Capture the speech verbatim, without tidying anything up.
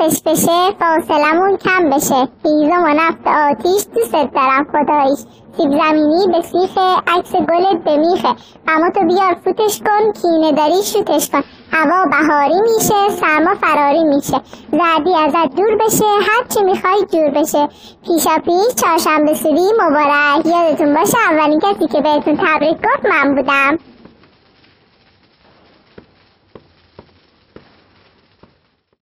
فشفشه فاصلمون کم بشه. هیزم و نفت آتیش دوست دارم خداییش. سیب زمینی به سیخه عکس گلت به میخه. اما تو بیار فوتش کن کینه داری شوتش کن. هوا بهاری میشه سرما فراری میشه. زردی ازت دور بشه هرچی میخوای جور بشه. پیشا پیش چهارشنبه سوری مبارک. یادتون باشه اولین کسی که بهتون تبریک گفت من بودم.